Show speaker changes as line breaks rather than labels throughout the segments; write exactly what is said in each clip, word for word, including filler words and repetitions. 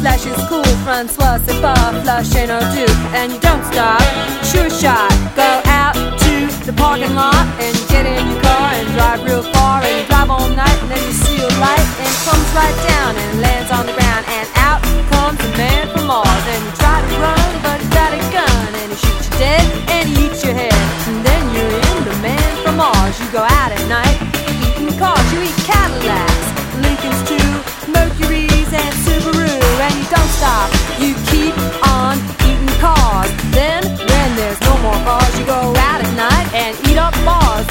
Flash is cool, Francois, c'est pas flush, ain't no do. And you don't stop, sure shot. Go out to the parking lot and you get in your car and drive real far and you drive all night and then you see a light and it comes right down and lands on the ground and out comes a man from Mars. And you try to run but he's got a gun and he shoots you dead and he eats your head. And then you're in the man from Mars. You go out at night eating cars, you eat Cadillacs, Lincolns too, Mercuries and Subaru. And you don't stop, you keep on eating cars. Then when there's no more cars, you go out at night and eat up bars.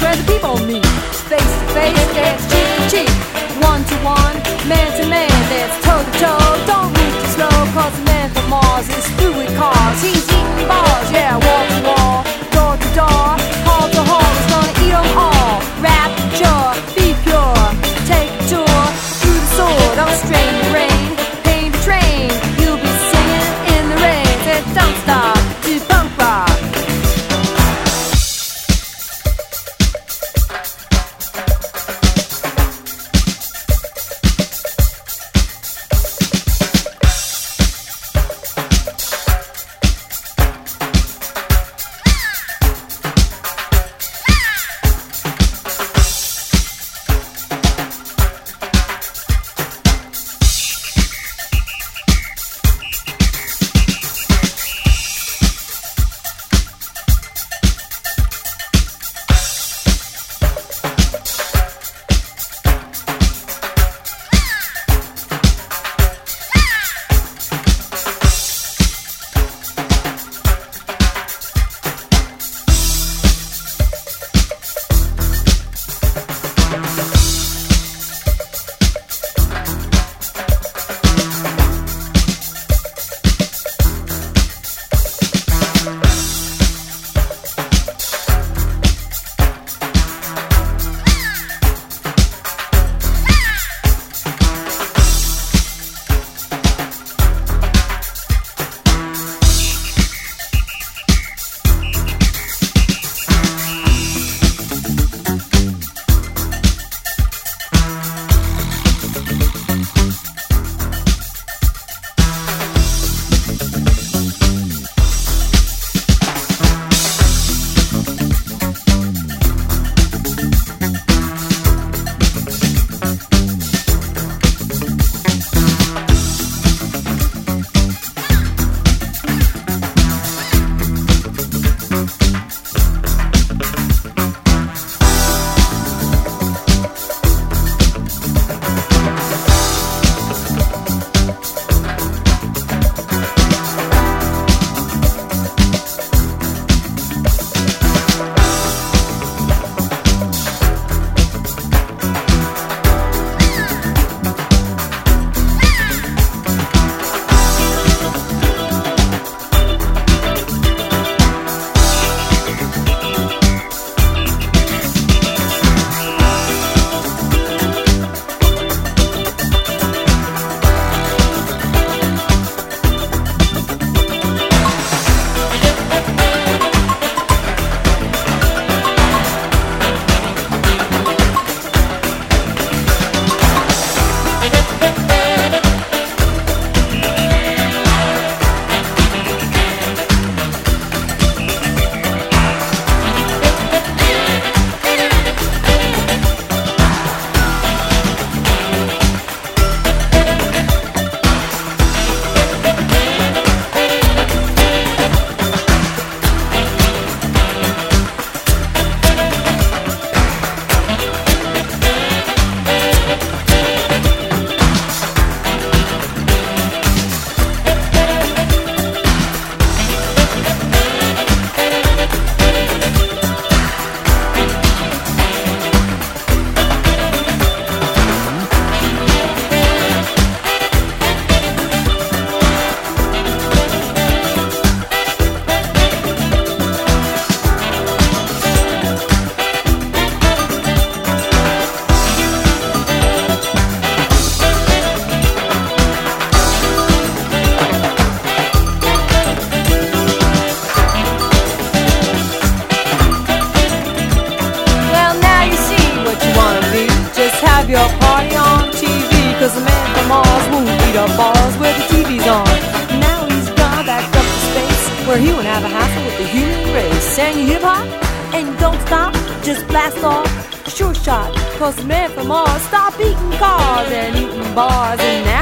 beat up bars where the T V's on. Now he's gone back up to space where he won't have a hassle with the human race. Sang you hip-hop and you don't stop, just blast off. Sure shot, cause the man from Mars stopped eating cars and eating bars. And now